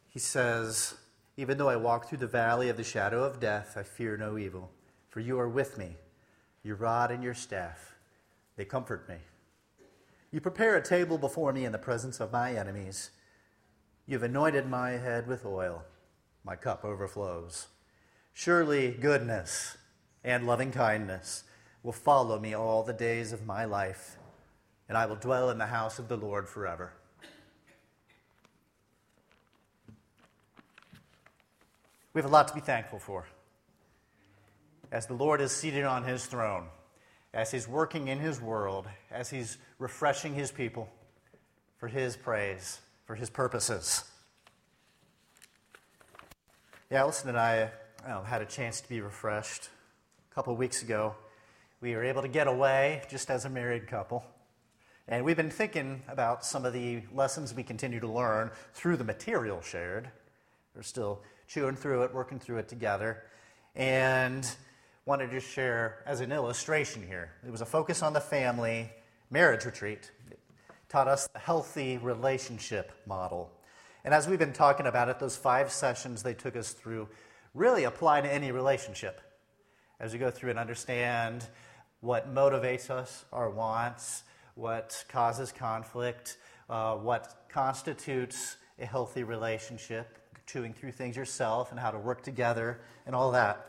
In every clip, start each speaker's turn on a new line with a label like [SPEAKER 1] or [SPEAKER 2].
[SPEAKER 1] he says, "Even though I walk through the valley of the shadow of death, I fear no evil, for you are with me. Your rod and your staff, they comfort me. You prepare a table before me in the presence of my enemies. You've anointed my head with oil. My cup overflows. Surely goodness and loving kindness will follow me all the days of my life, and I will dwell in the house of the Lord forever." We have a lot to be thankful for. As the Lord is seated on his throne, as he's working in his world, as he's refreshing his people for his praise, for his purposes. Yeah, Allison and I had a chance to be refreshed. A couple of weeks ago, we were able to get away just as a married couple. And we've been thinking about some of the lessons we continue to learn through the material shared. We're still chewing through it, working through it together. And wanted to share as an illustration here. It was a focus on the family marriage retreat. It taught us the healthy relationship model. And as we've been talking about it, those 5 sessions they took us through really apply to any relationship. As we go through and understand what motivates us, our wants, what causes conflict, what constitutes a healthy relationship, chewing through things yourself and how to work together and all that.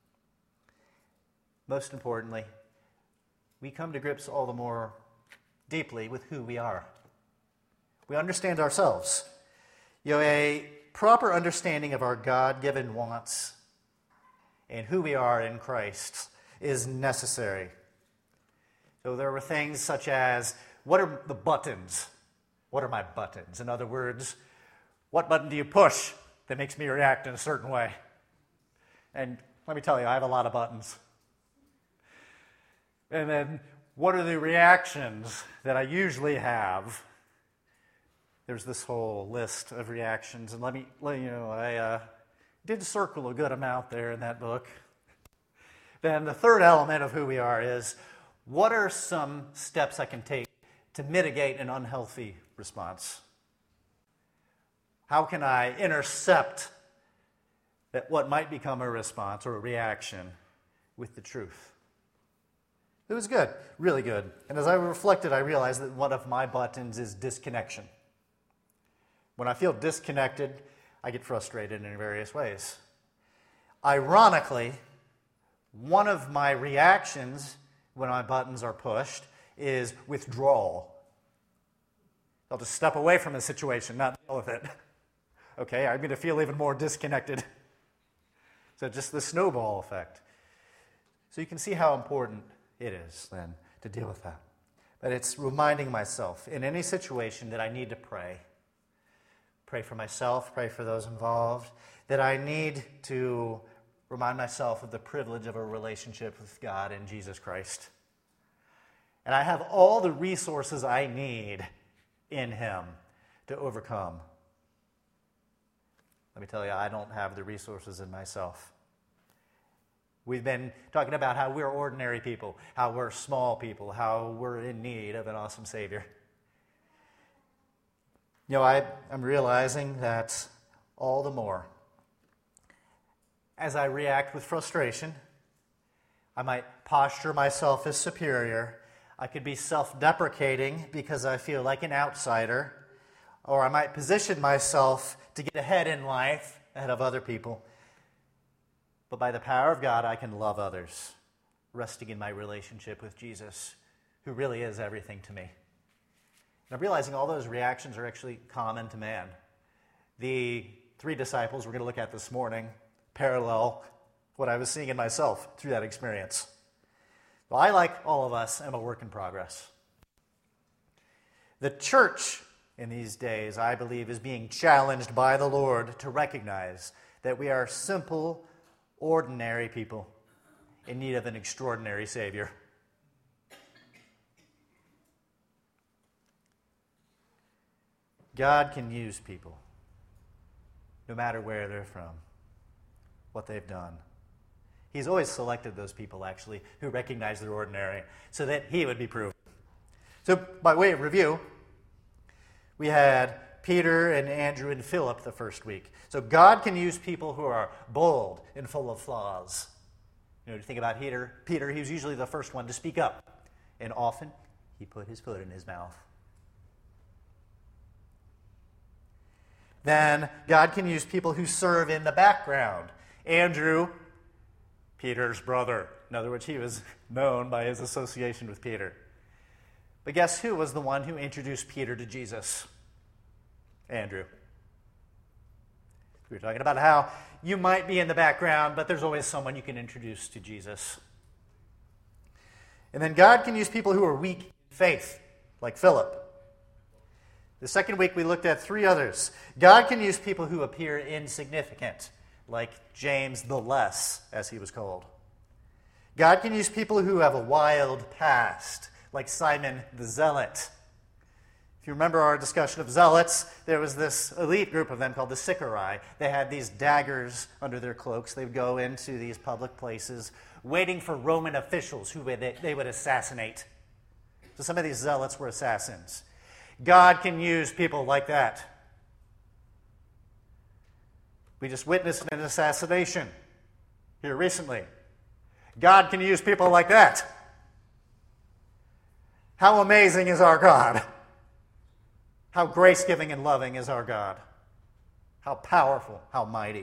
[SPEAKER 1] Most importantly, we come to grips all the more deeply with who we are. We understand ourselves. A proper understanding of our God-given wants and who we are in Christ is necessary. So there were things such as, what are the buttons? What are my buttons? In other words, what button do you push that makes me react in a certain way? And let me tell you, I have a lot of buttons. And then, what are the reactions that I usually have? There's this whole list of reactions, and let you know, I did circle a good amount there in that book. Then the third element of who we are is, what are some steps I can take to mitigate an unhealthy response? How can I intercept what might become a response or a reaction with the truth? It was good, really good. And as I reflected, I realized that one of my buttons is disconnection. When I feel disconnected, I get frustrated in various ways. Ironically, one of my reactions when my buttons are pushed is withdrawal. I'll just step away from the situation, not deal with it. Okay, I'm going to feel even more disconnected. So just the snowball effect. So you can see how important it is then to deal with that. But it's reminding myself in any situation that I need to pray. Pray for myself, pray for those involved, that I need to remind myself of the privilege of a relationship with God in Jesus Christ. And I have all the resources I need in Him to overcome. Let me tell you, I don't have the resources in myself. We've been talking about how we're ordinary people, how we're small people, how we're in need of an awesome Savior. I'm realizing that all the more as I react with frustration, I might posture myself as superior. I could be self-deprecating because I feel like an outsider. Or I might position myself to get ahead in life, ahead of other people. But by the power of God, I can love others, resting in my relationship with Jesus, who really is everything to me. And I'm realizing all those reactions are actually common to man. The 3 disciples we're going to look at this morning parallel what I was seeing in myself through that experience. Well, I, like all of us, am a work in progress. The church in these days, I believe, is being challenged by the Lord to recognize that we are simple, ordinary people in need of an extraordinary Savior. God can use people, no matter where they're from, what they've done. He's always selected those people, actually, who recognize they're ordinary, so that He would be proven. So, by way of review, we had Peter and Andrew and Philip the first week. So God can use people who are bold and full of flaws. You think about Peter, he was usually the first one to speak up. And often, he put his foot in his mouth. Then God can use people who serve in the background. Andrew, Peter's brother. In other words, he was known by his association with Peter. But guess who was the one who introduced Peter to Jesus? Andrew. We were talking about how you might be in the background, but there's always someone you can introduce to Jesus. And then God can use people who are weak in faith, like Philip. The second week we looked at 3 others. God can use people who appear insignificant, like James the Less, as he was called. God can use people who have a wild past, like Simon the Zealot. If you remember our discussion of zealots, there was this elite group of them called the Sicarii. They had these daggers under their cloaks. They would go into these public places waiting for Roman officials who they would assassinate. So some of these zealots were assassins. God can use people like that. We just witnessed an assassination here recently. God can use people like that. How amazing is our God? How grace-giving and loving is our God? How powerful, how mighty.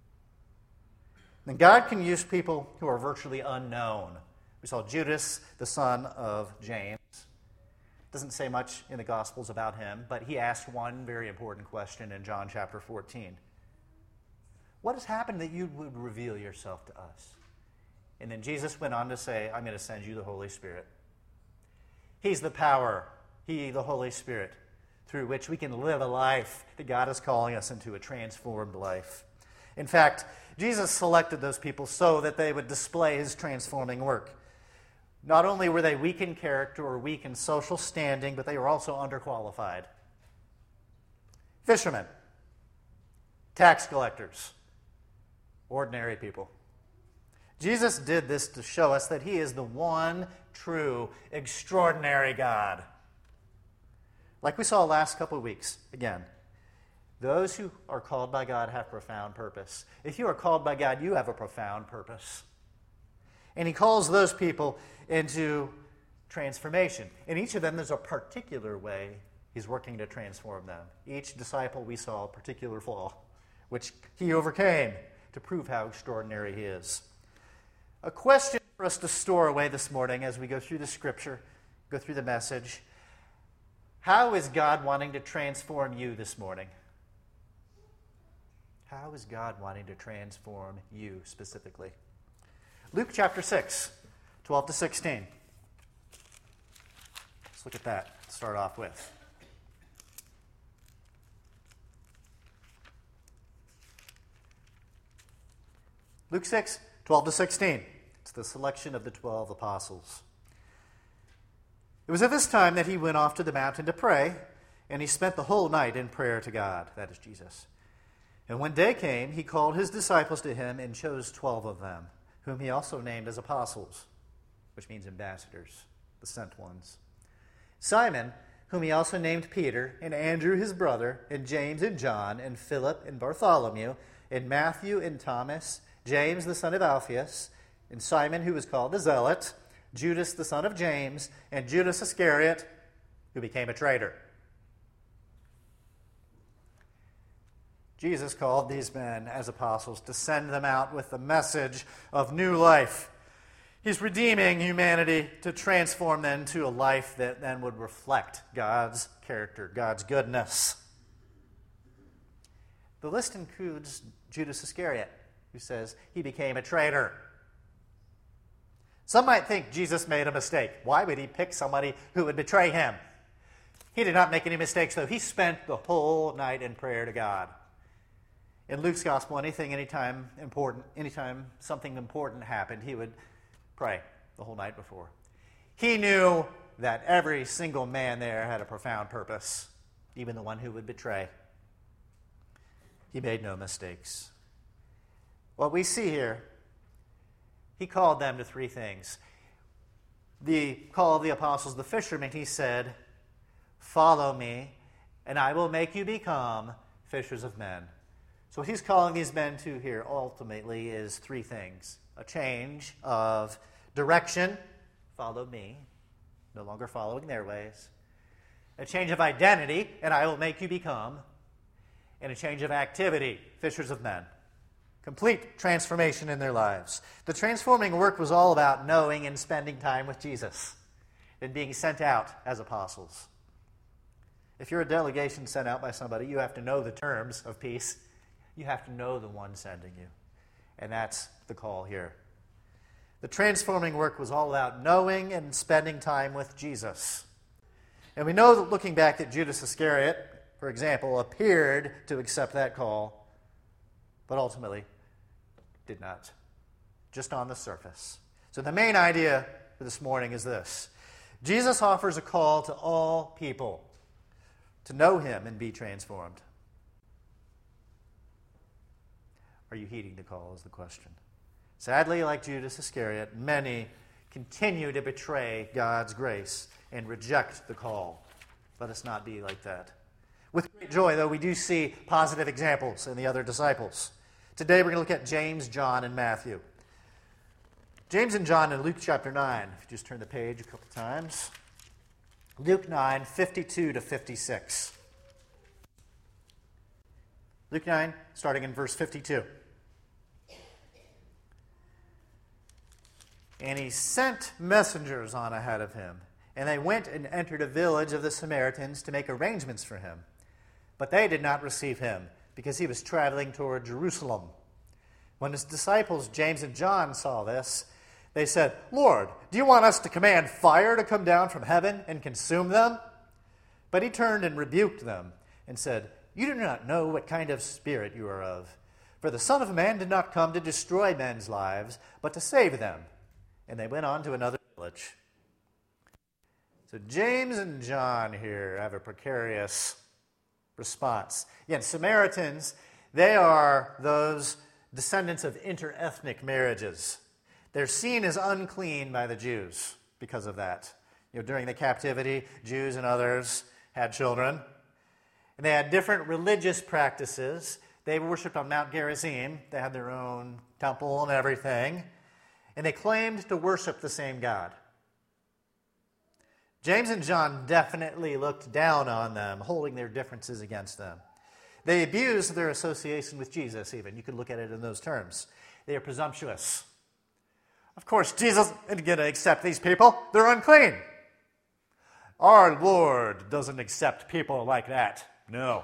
[SPEAKER 1] And God can use people who are virtually unknown. We saw Judas, the son of James. Doesn't say much in the Gospels about him, but he asked one very important question in John chapter 14. What has happened that you would reveal yourself to us? And then Jesus went on to say, I'm going to send you the Holy Spirit. He's the power, the Holy Spirit, through which we can live a life that God is calling us into, a transformed life. In fact, Jesus selected those people so that they would display his transforming work. Not only were they weak in character or weak in social standing, but they were also underqualified. Fishermen, tax collectors, ordinary people. Jesus did this to show us that he is the one true, extraordinary God. Like we saw last couple of weeks, again, those who are called by God have profound purpose. If you are called by God, you have a profound purpose. And he calls those people into transformation. In each of them, there's a particular way he's working to transform them. Each disciple, we saw a particular flaw, which he overcame to prove how extraordinary he is. A question for us to store away this morning as we go through the scripture, go through the message. How is God wanting to transform you this morning? How is God wanting to transform you specifically? Luke chapter 6, 12 to 16. Let's look at that to start off with. Luke 6, 12 to 16. It's the selection of the 12 apostles. It was at this time that he went off to the mountain to pray, and he spent the whole night in prayer to God. That is Jesus. And when day came, he called his disciples to him and chose 12 of them, whom he also named as apostles, which means ambassadors, the sent ones. Simon, whom he also named Peter, and Andrew his brother, and James and John, and Philip and Bartholomew, and Matthew and Thomas, James the son of Alphaeus, and Simon who was called the Zealot, Judas the son of James, and Judas Iscariot, who became a traitor. Jesus called these men as apostles to send them out with the message of new life. He's redeeming humanity to transform them to a life that then would reflect God's character, God's goodness. The list includes Judas Iscariot, who says he became a traitor. Some might think Jesus made a mistake. Why would he pick somebody who would betray him? He did not make any mistakes, though. He spent the whole night in prayer to God. In Luke's gospel, anytime something important happened, he would pray the whole night before. He knew that every single man there had a profound purpose, even the one who would betray. He made no mistakes. What we see here, he called them to 3 things. The call of the apostles, the fishermen, he said, "Follow me, and I will make you become fishers of men. So what he's calling these men to here ultimately is three things. A change of direction, follow me, no longer following their ways. A change of identity, and I will make you become. And a change of activity, fishers of men. Complete transformation in their lives. The transforming work was all about knowing and spending time with Jesus and being sent out as apostles. If you're a delegation sent out by somebody, you have to know the terms of peace. You have to know the one sending you. And that's the call here. The transforming work was all about knowing and spending time with Jesus. And we know that looking back that Judas Iscariot, for example, appeared to accept that call, but ultimately did not. Just on the surface. So the main idea for this morning is this. Jesus offers a call to all people to know him and be transformed. Are you heeding the call is the question. Sadly, like Judas Iscariot, many continue to betray God's grace and reject the call. Let us not be like that. With great joy, though, we do see positive examples in the other disciples. Today we're going to look at James, John, and Matthew. James and John in Luke chapter 9. If you just turn the page a couple times. Luke 9, 52 to 56. Luke 9, starting in verse 52. And he sent messengers on ahead of him, and they went and entered a village of the Samaritans to make arrangements for him. But they did not receive him, because he was traveling toward Jerusalem. When his disciples, James and John, saw this, they said, Lord, do you want us to command fire to come down from heaven and consume them? But he turned and rebuked them and said, You do not know what kind of spirit you are of. For the Son of Man did not come to destroy men's lives, but to save them. And they went on to another village. So James and John here have a precarious response. Again, Samaritans, they are those descendants of interethnic marriages. They're seen as unclean by the Jews because of that. During the captivity, Jews and others had children. And they had different religious practices. They worshipped on Mount Gerizim. They had their own temple and everything. And they claimed to worship the same God. James and John definitely looked down on them, holding their differences against them. They abused their association with Jesus, even. You could look at it in those terms. They are presumptuous. Of course, Jesus isn't going to accept these people. They're unclean. Our Lord doesn't accept people like that. No.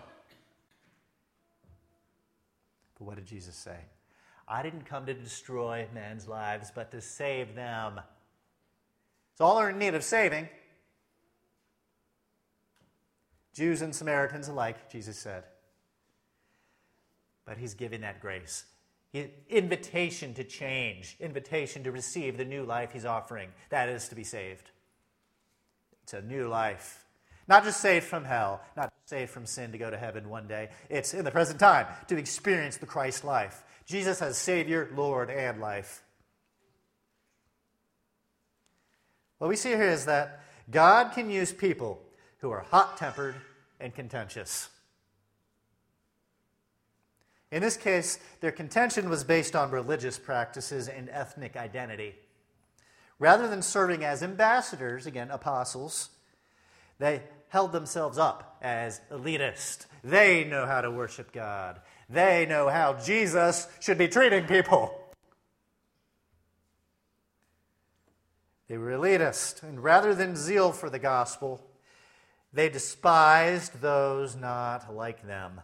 [SPEAKER 1] But what did Jesus say? I didn't come to destroy men's lives, but to save them. So all are in need of saving. Jews and Samaritans alike, Jesus said. But he's giving that grace. Invitation to change. Invitation to receive the new life he's offering. That is to be saved. It's a new life. Not just saved from hell. Not just saved from sin to go to heaven one day. It's in the present time to experience the Christ life. Jesus as Savior, Lord, and life. What we see here is that God can use people who are hot-tempered and contentious. In this case, their contention was based on religious practices and ethnic identity. Rather than serving as ambassadors, again, apostles, they held themselves up as elitist. They know how to worship God. They know how Jesus should be treating people. They were elitist, and rather than zeal for the gospel, they despised those not like them.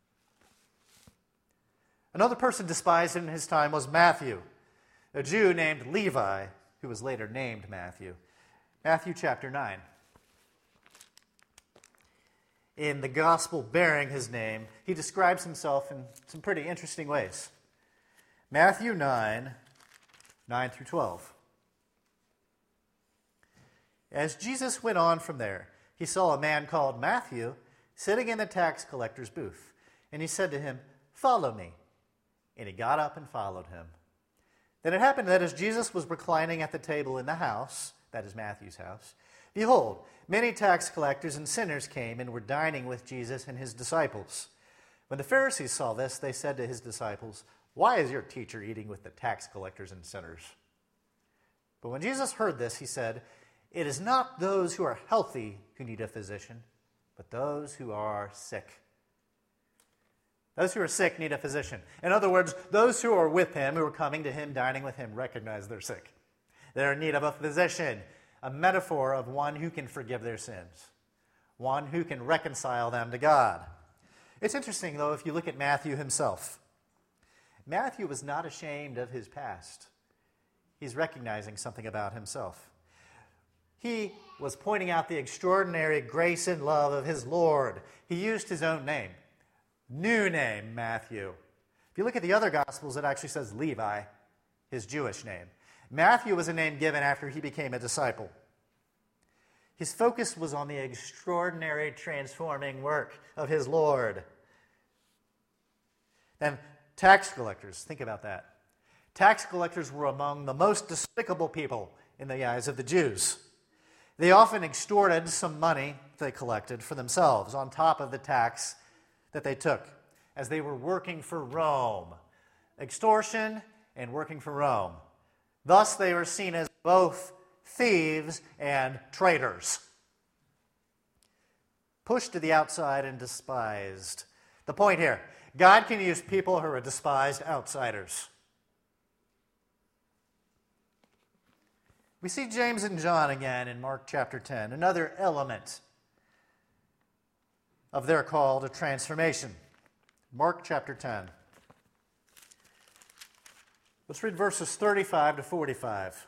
[SPEAKER 1] Another person despised in his time was Matthew, a Jew named Levi, who was later named Matthew. Matthew chapter 9. In the gospel bearing his name, he describes himself in some pretty interesting ways. Matthew 9, 9 through 12. As Jesus went on from there, he saw a man called Matthew sitting in the tax collector's booth. And he said to him, "Follow me." And he got up and followed him. Then it happened that as Jesus was reclining at the table in the house, that is Matthew's house, Behold, many tax collectors and sinners came and were dining with Jesus and his disciples. When the Pharisees saw this, they said to his disciples, "Why is your teacher eating with the tax collectors and sinners?" But when Jesus heard this, he said, "It is not those who are healthy who need a physician, but those who are sick." Those who are sick need a physician. In other words, those who are with him, who are coming to him, dining with him, recognize they're sick. They're in need of a physician, a metaphor of one who can forgive their sins, one who can reconcile them to God. It's interesting, though, if you look at Matthew himself. Matthew was not ashamed of his past. He's recognizing something about himself. He was pointing out the extraordinary grace and love of his Lord. He used his own name. New name, Matthew. If you look at the other Gospels, it actually says Levi, his Jewish name. Matthew was a name given after he became a disciple. His focus was on the extraordinary transforming work of his Lord. Then tax collectors, think about that. Tax collectors were among the most despicable people in the eyes of the Jews. They often extorted some money they collected for themselves on top of the tax that they took as they were working for Rome. Extortion and working for Rome. Thus, they were seen as both thieves and traitors. Pushed to the outside and despised. The point here, God can use people who are despised outsiders. We see James and John again in Mark chapter 10, another element of their call to transformation. Mark chapter 10. Let's read verses 35 to 45.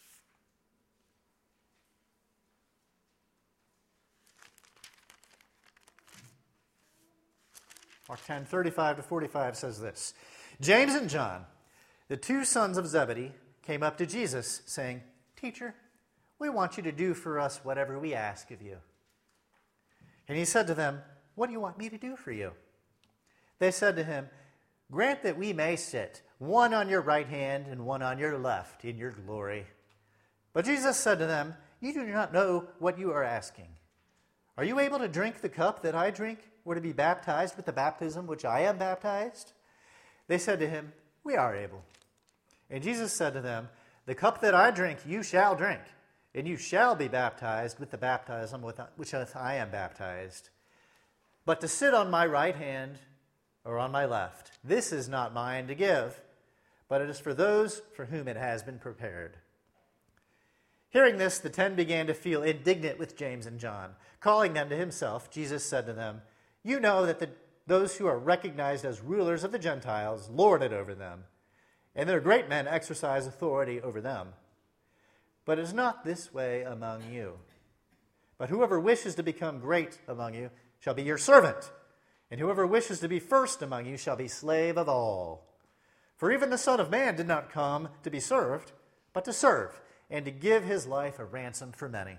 [SPEAKER 1] Mark 10, 35 to 45 says this. James and John, the two sons of Zebedee, came up to Jesus, saying, "Teacher, we want you to do for us whatever we ask of you." And he said to them, "What do you want me to do for you?" They said to him, "Grant that we may sit, one on your right hand and one on your left, in your glory." But Jesus said to them, "You do not know what you are asking. Are you able to drink the cup that I drink, or to be baptized with the baptism which I am baptized?" They said to him, "We are able." And Jesus said to them, "The cup that I drink you shall drink, and you shall be baptized with the baptism with which I am baptized. But to sit on my right hand or on my left, this is not mine to give, but it is for those for whom it has been prepared." Hearing this, the 10 began to feel indignant with James and John. Calling them to himself, Jesus said to them, "You know that those who are recognized as rulers of the Gentiles lord it over them, and their great men exercise authority over them. But it is not this way among you. But whoever wishes to become great among you shall be your servant, and whoever wishes to be first among you shall be slave of all. For even the Son of Man did not come to be served, but to serve, and to give his life a ransom for many."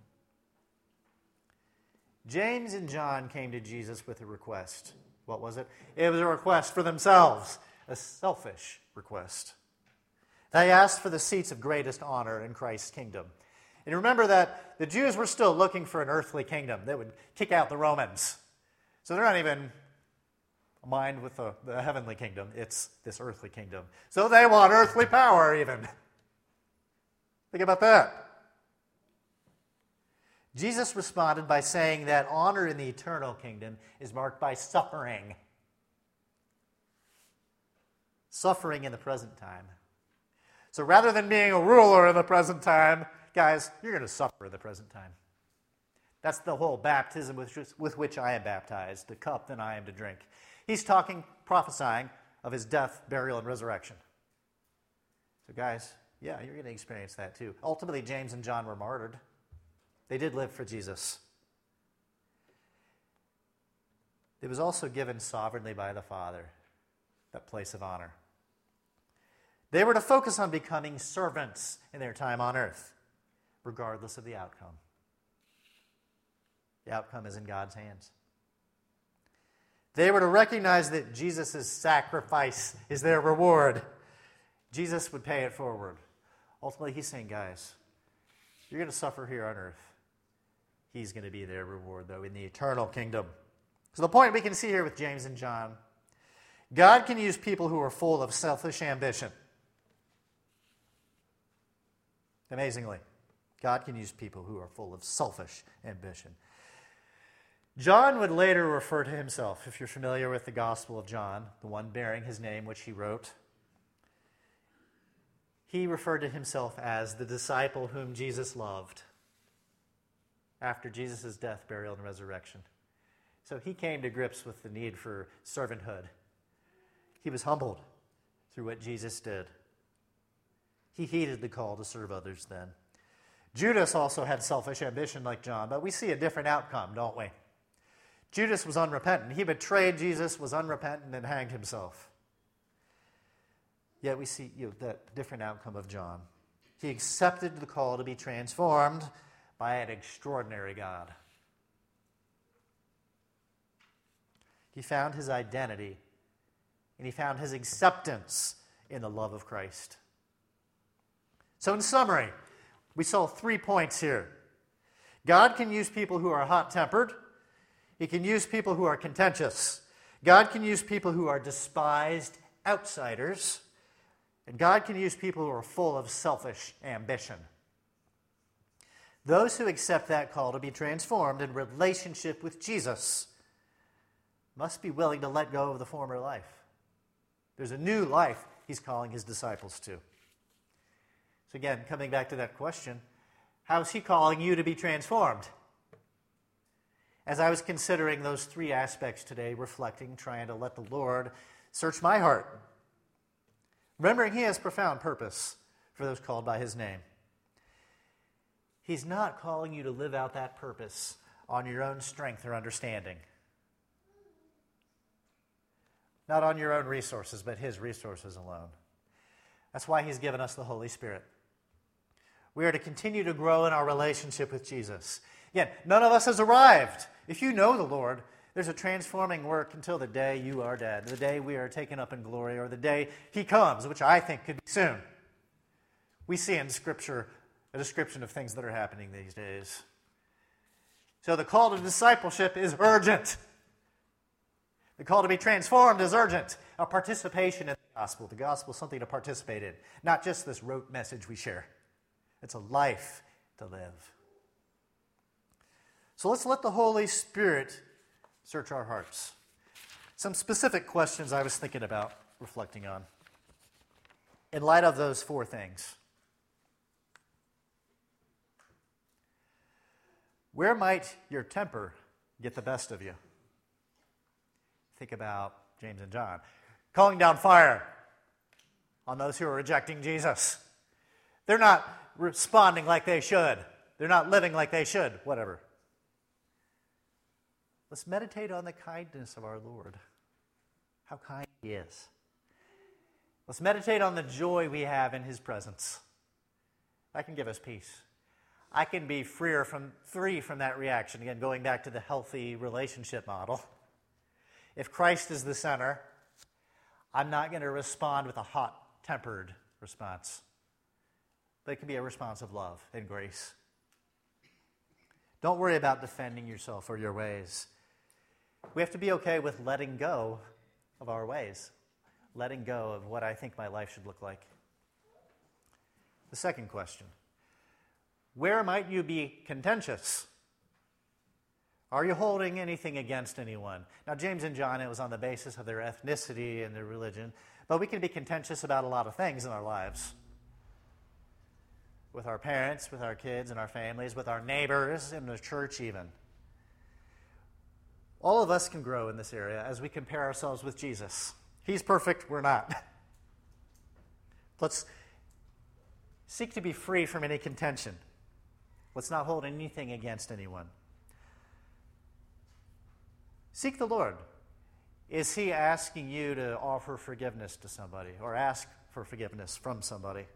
[SPEAKER 1] James and John came to Jesus with a request. What was it? It was a request for themselves, a selfish request. They asked for the seats of greatest honor in Christ's kingdom. And remember that the Jews were still looking for an earthly kingdom that would kick out the Romans. So they're not even aligned with the heavenly kingdom. It's this earthly kingdom. So they want earthly power even. Think about that. Jesus responded by saying that honor in the eternal kingdom is marked by suffering. Suffering in the present time. So rather than being a ruler in the present time, guys, you're going to suffer in the present time. That's the whole baptism with which I am baptized, the cup that I am to drink. He's prophesying of his death, burial, and resurrection. So guys, yeah, you're going to experience that too. Ultimately, James and John were martyred. They did live for Jesus. It was also given sovereignly by the Father, that place of honor. They were to focus on becoming servants in their time on earth, regardless of the outcome. The outcome is in God's hands. They were to recognize that Jesus' sacrifice is their reward. Jesus would pay it forward. Ultimately, he's saying, guys, you're going to suffer here on earth. he's going to be their reward, though, in the eternal kingdom. So the point we can see here with James and John, God can use people who are full of selfish ambition. Amazingly, God can use people who are full of selfish ambition. John would later refer to himself, if you're familiar with the Gospel of John, the one bearing his name, which he wrote. He referred to himself as the disciple whom Jesus loved after Jesus' death, burial, and resurrection. So he came to grips with the need for servanthood. He was humbled through what Jesus did. He heeded the call to serve others then. Judas also had selfish ambition like John, but we see a different outcome, don't we? Judas was unrepentant. He betrayed Jesus, was unrepentant, and hanged himself. Yet we see that different outcome of John. He accepted the call to be transformed by an extraordinary God. He found his identity, and he found his acceptance in the love of Christ. So in summary, we saw 3 points here. God can use people who are hot-tempered. He can use people who are contentious. God can use people who are despised outsiders. And God can use people who are full of selfish ambition. Those who accept that call to be transformed in relationship with Jesus must be willing to let go of the former life. There's a new life he's calling his disciples to. So again, coming back to that question, how is he calling you to be transformed? As I was considering those 3 aspects today, reflecting, trying to let the Lord search my heart, remembering he has profound purpose for those called by his name. He's not calling you to live out that purpose on your own strength or understanding. Not on your own resources, but his resources alone. That's why he's given us the Holy Spirit. We are to continue to grow in our relationship with Jesus. Again, none of us has arrived. If you know the Lord, there's a transforming work until the day you are dead, the day we are taken up in glory, or the day he comes, which I think could be soon. We see in Scripture a description of things that are happening these days. So the call to discipleship is urgent. The call to be transformed is urgent. Our participation in the gospel is something to participate in, not just this rote message we share. It's a life to live. So let's let the Holy Spirit search our hearts. Some specific questions I was thinking about, reflecting on, in light of those 4 things. Where might your temper get the best of you? Think about James and John. Calling down fire on those who are rejecting Jesus. They're not responding like they should. They're not living like they should. Whatever. Let's meditate on the kindness of our Lord. How kind he is. Let's meditate on the joy we have in his presence. That can give us peace. I can be free from that reaction. Again, going back to the healthy relationship model. If Christ is the center, I'm not going to respond with a hot-tempered response. But it can be a response of love and grace. Don't worry about defending yourself or your ways. We have to be okay with letting go of our ways. Letting go of what I think my life should look like. The second question. Where might you be contentious? Are you holding anything against anyone? Now, James and John, it was on the basis of their ethnicity and their religion, but we can be contentious about a lot of things in our lives. With our parents, with our kids and our families, with our neighbors, in the church even. All of us can grow in this area as we compare ourselves with Jesus. He's perfect, we're not. Let's seek to be free from any contention. Let's not hold anything against anyone. Seek the Lord. Is he asking you to offer forgiveness to somebody or ask for forgiveness from somebody?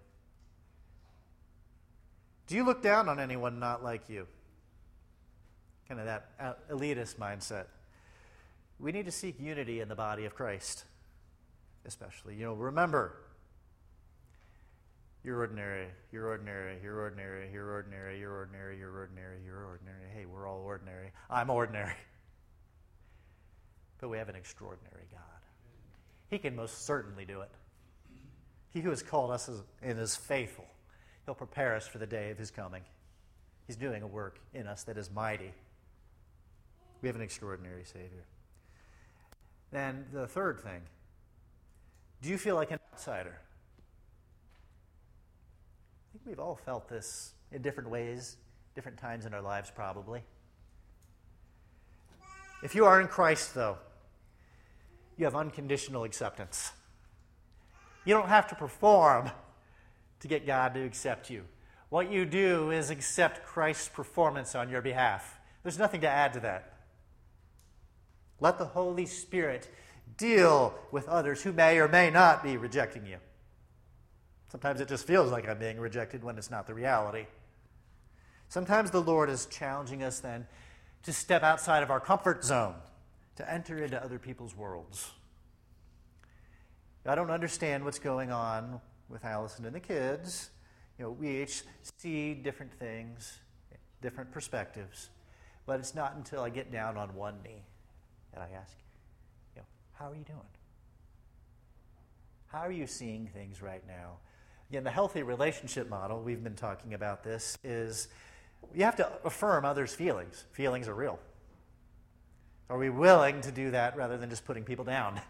[SPEAKER 1] Do you look down on anyone not like you? Kind of that elitist mindset. We need to seek unity in the body of Christ, especially. Remember, You're ordinary, you're ordinary, you're ordinary, you're ordinary, you're ordinary, you're ordinary, you're ordinary. Hey, we're all ordinary. I'm ordinary. But we have an extraordinary God. He can most certainly do it. He who has called us and is faithful, he'll prepare us for the day of his coming. He's doing a work in us that is mighty. We have an extraordinary Savior. Then the third thing, do you feel like an outsider? I think we've all felt this in different ways, different times in our lives probably. If you are in Christ, though, you have unconditional acceptance. You don't have to perform to get God to accept you. What you do is accept Christ's performance on your behalf. There's nothing to add to that. Let the Holy Spirit deal with others who may or may not be rejecting you. Sometimes it just feels like I'm being rejected when it's not the reality. Sometimes the Lord is challenging us then to step outside of our comfort zone, to enter into other people's worlds. I don't understand what's going on with Allison and the kids. We each see different things, different perspectives, but it's not until I get down on one knee and I ask, how are you doing? How are you seeing things right now? Again, the healthy relationship model, we've been talking about this, is you have to affirm others' feelings. Feelings are real. Are we willing to do that rather than just putting people down?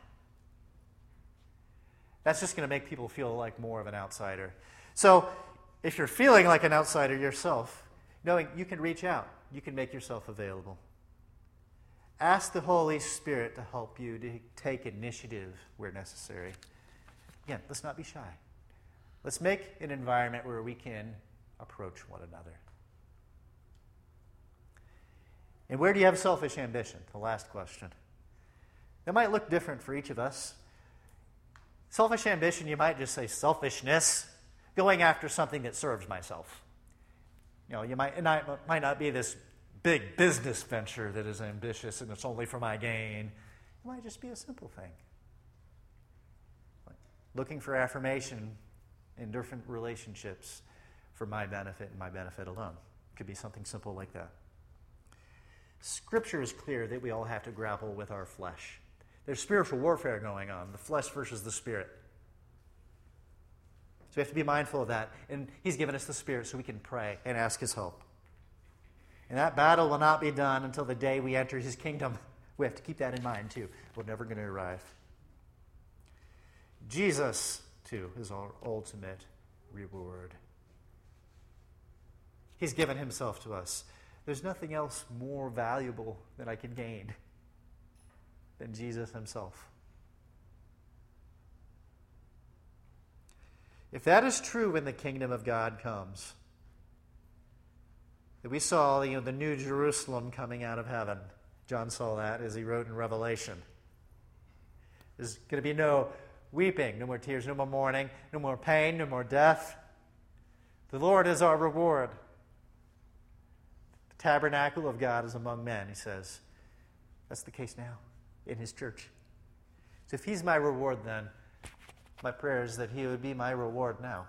[SPEAKER 1] That's just going to make people feel like more of an outsider. So if you're feeling like an outsider yourself, knowing you can reach out, you can make yourself available. Ask the Holy Spirit to help you to take initiative where necessary. Again, let's not be shy. Let's make an environment where we can approach one another. And where do you have selfish ambition? The last question. It might look different for each of us. Selfish ambition, you might just say selfishness, going after something that serves myself. It might not be this big business venture that is ambitious and it's only for my gain. It might just be a simple thing. Looking for affirmation in different relationships for my benefit and my benefit alone. It could be something simple like that. Scripture is clear that we all have to grapple with our flesh. There's spiritual warfare going on, the flesh versus the spirit. So we have to be mindful of that. And he's given us the Spirit so we can pray and ask his help. And that battle will not be done until the day we enter his kingdom. We have to keep that in mind, too. We're never going to arrive. Jesus, too, is our ultimate reward. He's given himself to us. There's nothing else more valuable that I can gain than Jesus himself. If that is true when the kingdom of God comes, that we saw the New Jerusalem coming out of heaven. John saw that as he wrote in Revelation. There's going to be no weeping, no more tears, no more mourning, no more pain, no more death. The Lord is our reward. The tabernacle of God is among men, he says. That's the case now in his church. So if he's my reward then, my prayer is that he would be my reward now.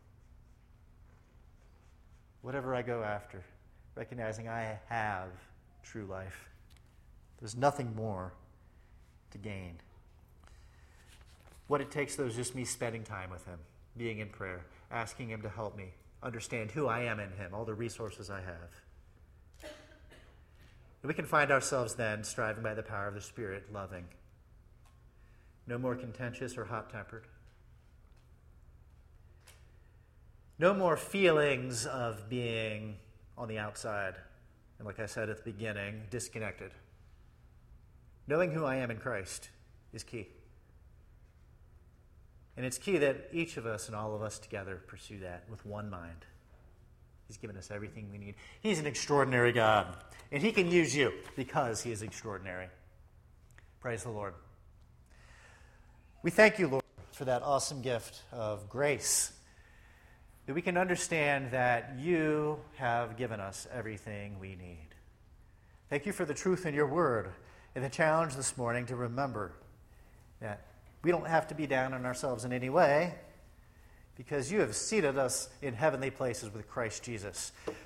[SPEAKER 1] Whatever I go after, recognizing I have true life. There's nothing more to gain. What it takes, though, is just me spending time with him, being in prayer, asking him to help me understand who I am in him, all the resources I have. And we can find ourselves then striving by the power of the Spirit, loving. No more contentious or hot-tempered. No more feelings of being on the outside, and like I said at the beginning, disconnected. Knowing who I am in Christ is key. And it's key that each of us and all of us together pursue that with one mind. He's given us everything we need. He's an extraordinary God, and he can use you because he is extraordinary. Praise the Lord. We thank you, Lord, for that awesome gift of grace, that we can understand that you have given us everything we need. Thank you for the truth in your word and the challenge this morning to remember that we don't have to be down on ourselves in any way, because you have seated us in heavenly places with Christ Jesus.